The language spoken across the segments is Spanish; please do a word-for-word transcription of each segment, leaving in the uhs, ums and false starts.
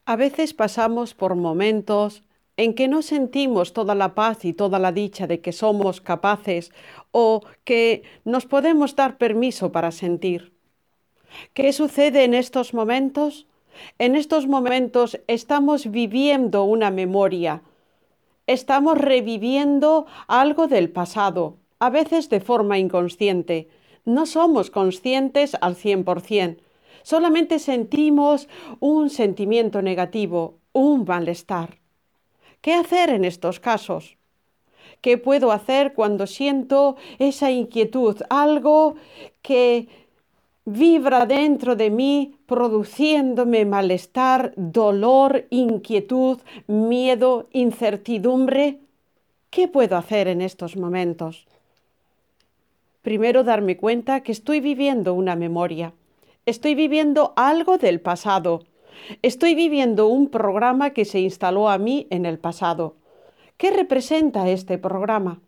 A veces pasamos por momentos en que no sentimos toda la paz y toda la dicha de que somos capaces o que nos podemos dar permiso para sentir. ¿Qué sucede en estos momentos? En estos momentos estamos viviendo una memoria, estamos reviviendo algo del pasado, a veces de forma inconsciente. No somos conscientes al cien por cien. Solamente sentimos un sentimiento negativo, un malestar. ¿Qué hacer en estos casos? ¿Qué puedo hacer cuando siento esa inquietud, algo que vibra dentro de mí, produciéndome malestar, dolor, inquietud, miedo, incertidumbre? ¿Qué puedo hacer en estos momentos? Primero, darme cuenta que estoy viviendo una memoria. Estoy viviendo algo del pasado. Estoy viviendo un programa que se instaló a mí en el pasado. ¿Qué representa este programa?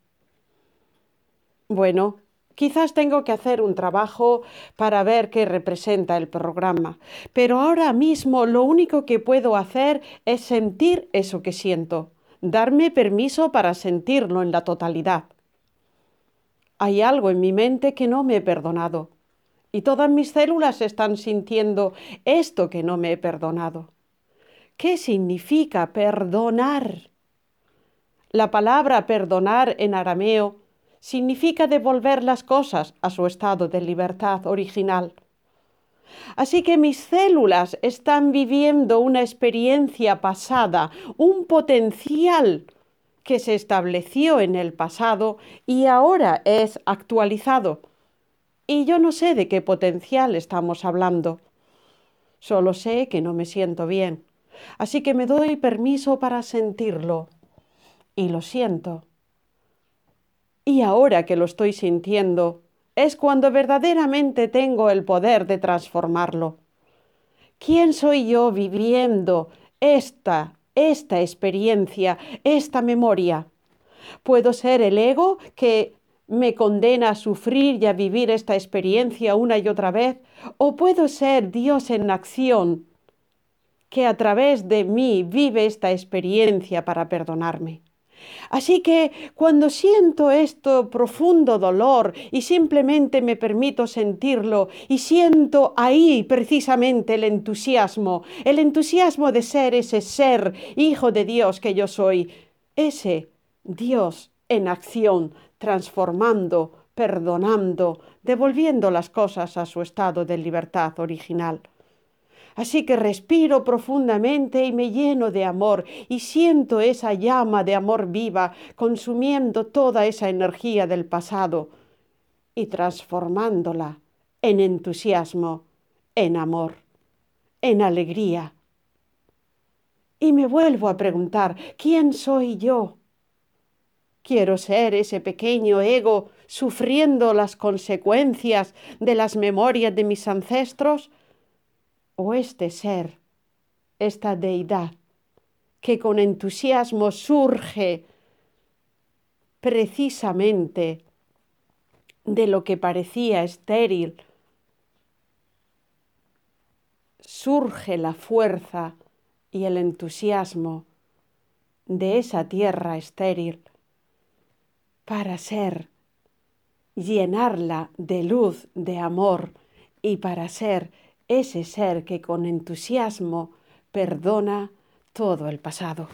Bueno, quizás tengo que hacer un trabajo para ver qué representa el programa, pero ahora mismo lo único que puedo hacer es sentir eso que siento, darme permiso para sentirlo en la totalidad. Hay algo en mi mente que no me he perdonado y todas mis células están sintiendo esto que no me he perdonado. ¿Qué significa perdonar? La palabra perdonar en arameo significa devolver las cosas a su estado de libertad original. Así que mis células están viviendo una experiencia pasada, un potencial que se estableció en el pasado y ahora es actualizado. Y yo no sé de qué potencial estamos hablando. Solo sé que no me siento bien. Así que me doy permiso para sentirlo. Y lo siento. Y ahora que lo estoy sintiendo, es cuando verdaderamente tengo el poder de transformarlo. ¿Quién soy yo viviendo esta, esta experiencia, esta memoria? ¿Puedo ser el ego que me condena a sufrir y a vivir esta experiencia una y otra vez? ¿O puedo ser Dios en acción que a través de mí vive esta experiencia para perdonarme? Así que cuando siento esto profundo dolor y simplemente me permito sentirlo y siento ahí precisamente el entusiasmo, el entusiasmo de ser ese ser hijo de Dios que yo soy, ese Dios en acción, transformando, perdonando, devolviendo las cosas a su estado de libertad original. Así que respiro profundamente y me lleno de amor y siento esa llama de amor viva consumiendo toda esa energía del pasado y transformándola en entusiasmo, en amor, en alegría. Y me vuelvo a preguntar, ¿quién soy yo? ¿Quiero ser ese pequeño ego sufriendo las consecuencias de las memorias de mis ancestros? ¿O este ser, esta deidad, que con entusiasmo surge precisamente de lo que parecía estéril, surge la fuerza y el entusiasmo de esa tierra estéril para ser, llenarla de luz, de amor y para ser ese ser que con entusiasmo perdona todo el pasado.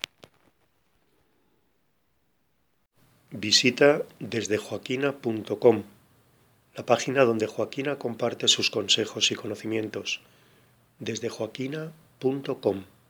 Visita desde joaquina punto com, la página donde Joaquina comparte sus consejos y conocimientos. desde joaquina punto com